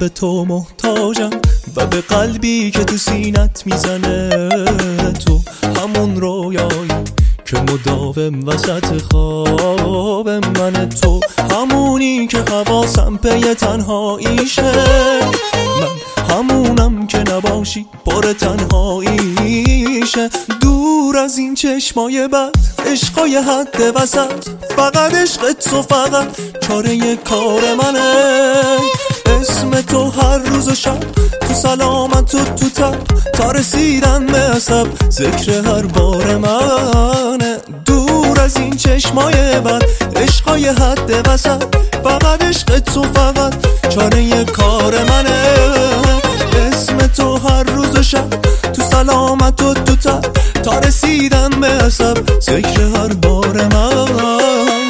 به تو محتاجم و به قلبی که تو سینت میزنه. تو همون رویایی که مداوم وسط خواب من، تو همونی که حواسم پی تنهاییشه، من همونم که نباشی پر تنهاییشه. دور از این چشمای بد، عشقای حد وسط، فقط عشقت تو فقط چاره کار منه. اسم تو هر روز و شب تو سلامت و تو تب، تا رسیدن به عصب ذکر هر بار منه. دور از این چشمای بد، عشقای حد وسط، فقط عشقت تو فقط چاره کار منه. اسم تو هر روز و شب تو سلامت و تو تب، تا رسیدن به عصب ذکر هر بار منه.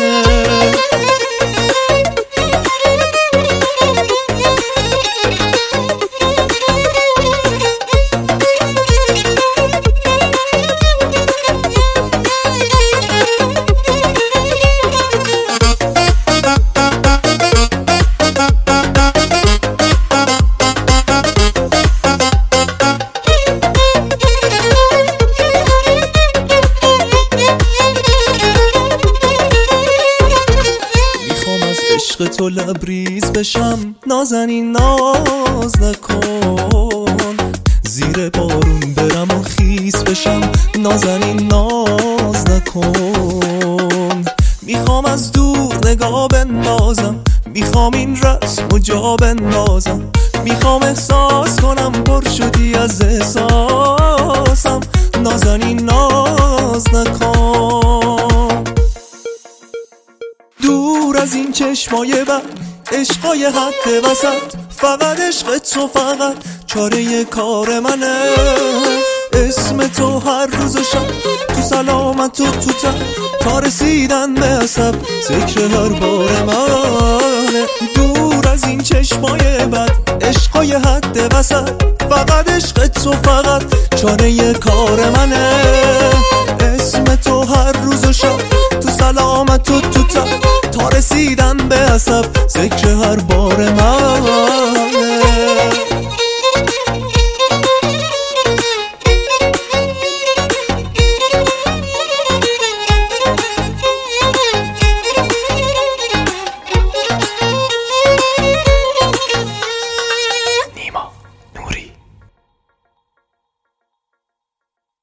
عشق تو لبریز بشم، نازنین ناز نکن، زیر بارون برم و خیس بشم، نازنین ناز نکن. میخوام از دور نگاه بندازم، میخوام این رسم و جا بندازم، میخوام احساس کنم پر شدی از احساسم، نازنین ناز نکن. دور از این چشمای بد، عشقای حد وسط، فقط عشق تو فقط چاره کار منه. اسم تو هر روز و شب تو سلامت و تو تب، تا رسیدن به عصب ذکر هر بار منه. دور از این چشمای بد، عشقای حد وسط، فقط عشق تو فقط چاره کار منه. اسم تو هر روز و شب تو سلامت و تو تب، تا رسیدن به عصب ذکر هر بار من.